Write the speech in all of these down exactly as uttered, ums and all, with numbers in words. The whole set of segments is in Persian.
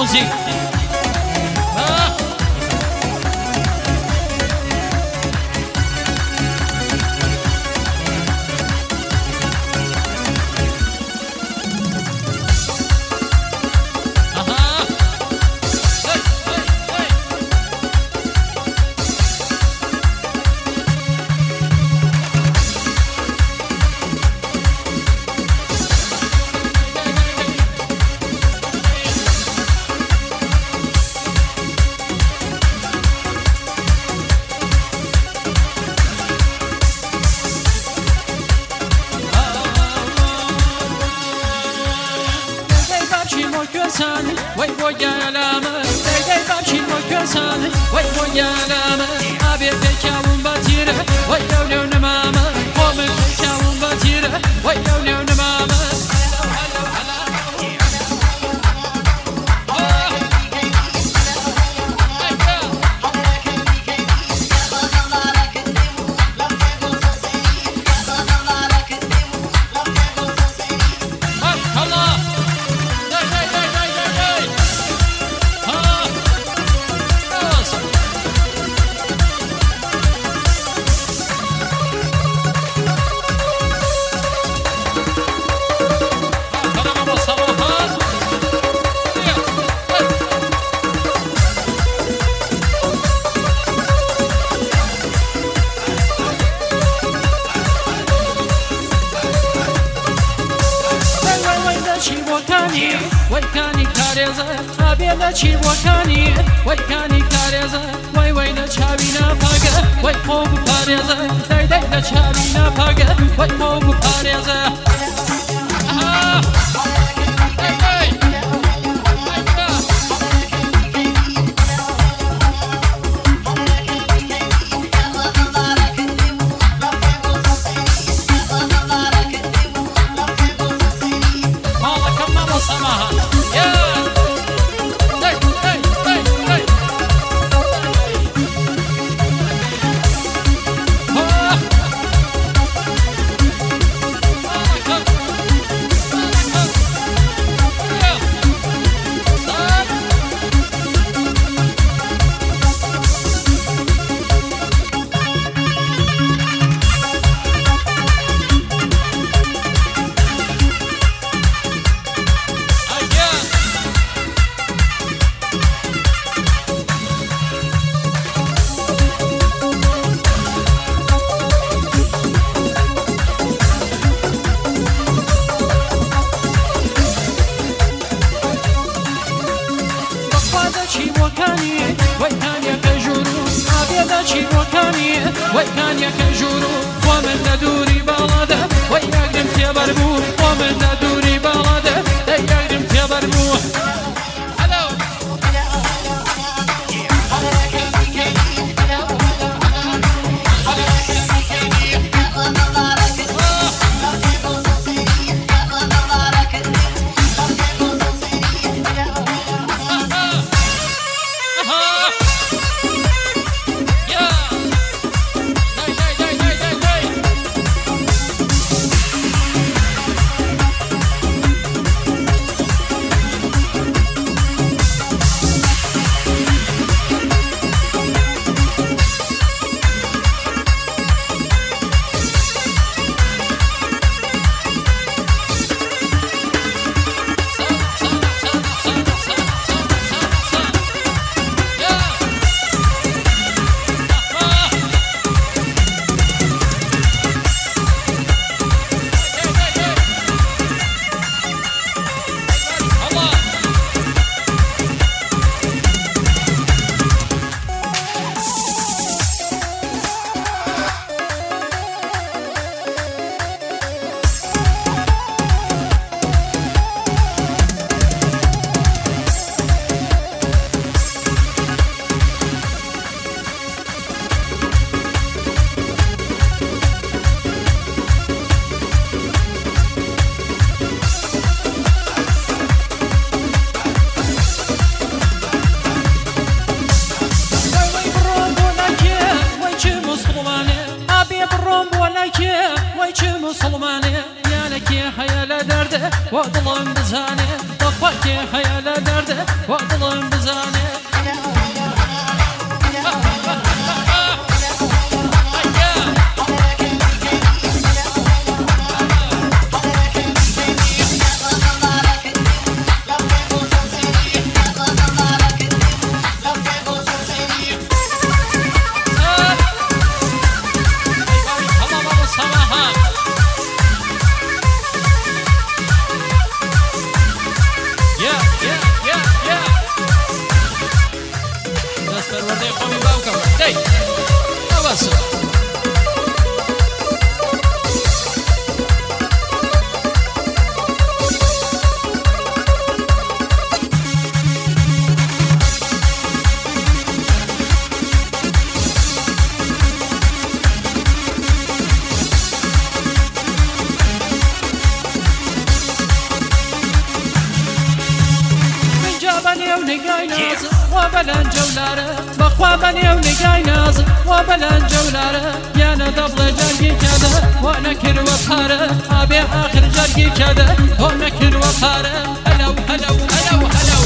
موزی وای وای علامه دیگه بچین مکسان وای وای علامه آبی تکاون باتیره وای لولو نمامه قوم تکاون باتیره وای لولو نمامه وای کانی کارزه آبی نچی وکانی وای کانی کارزه وای وای نچاوی نپاگه وای خوب پارزه دای دای نچاوی نپاگه وای خوب پارزه وای کان یک جورو ومن لدوري بالاده وای یقدم تبرمو ومن لدوري بالاده یقدم تبرمو مسلمانه یانکی حیال درده و دلم بزانه وەکێ هەیە لە دەردە وە دڵم بزانێ پەروەردەی خۆمی باوکەم دەی ئەوەسە نگای ناز و بلند جولاره بخوا بنی و نگای ناز و بلند جولاره یعنی دبل جرگی کرده و نکر و پاره آبی آخر جرگی کرده و نکر و پاره هلو هلو هلو هلو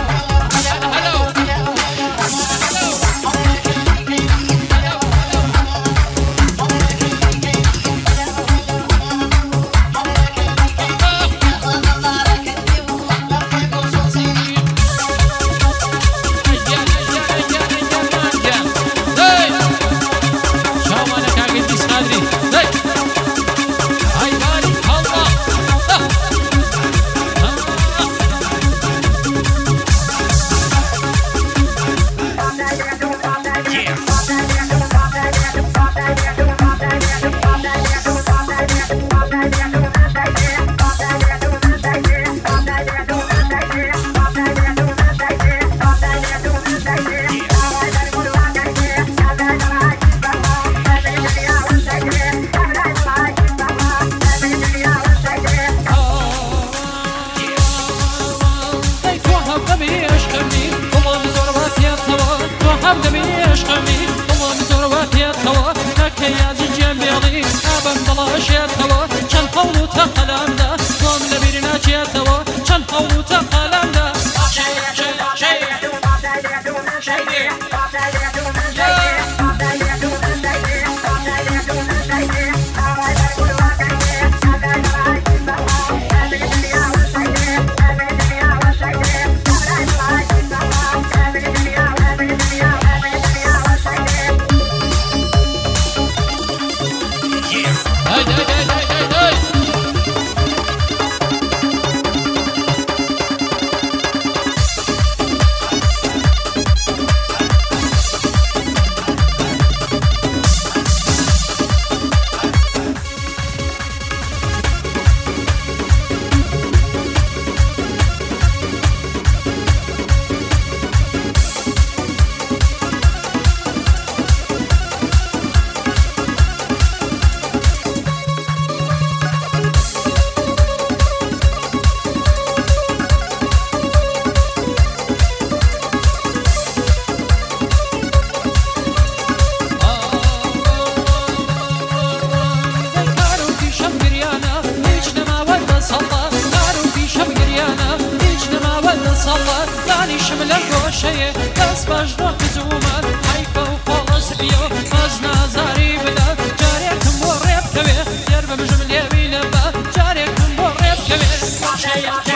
شيء بس بجرح زومان حيفا وخلص بيو فازنا زاري بلا جاريكم وريب كبير يربى بجمل يبي لبا جاريكم وريب كبير